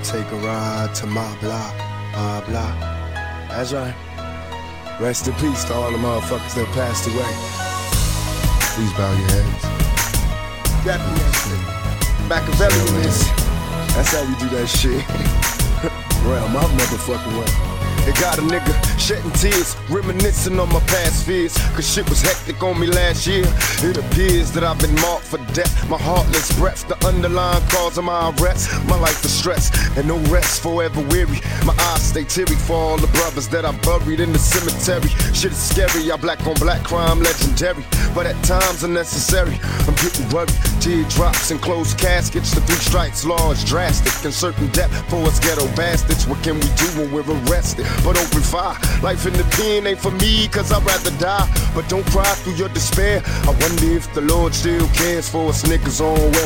take a ride to my block, my block. That's right. Rest in peace to all the motherfuckers that passed away. Please bow your heads. Machiavellianism. That's how we do that shit. Round my motherfucking way. It got a nigga shedding tears, reminiscing on my past fears. Cause shit was hectic on me last year. It appears that I've been marked for death. My heartless breath, the underlying cause of my arrest. My life is stress and no rest, forever weary. My eyes stay teary for all the brothers that I buried in the cemetery. Shit is scary, I black on black crime legendary. But at times unnecessary, I'm getting worried. Teardrops and closed caskets, the 3 strikes law is drastic. And certain death for us ghetto bastards. What can we do when we're arrested? But open fire, life in the pen ain't for me, cause I'd rather die. But don't cry through your despair. I wonder if the Lord still cares for us niggas on welfare.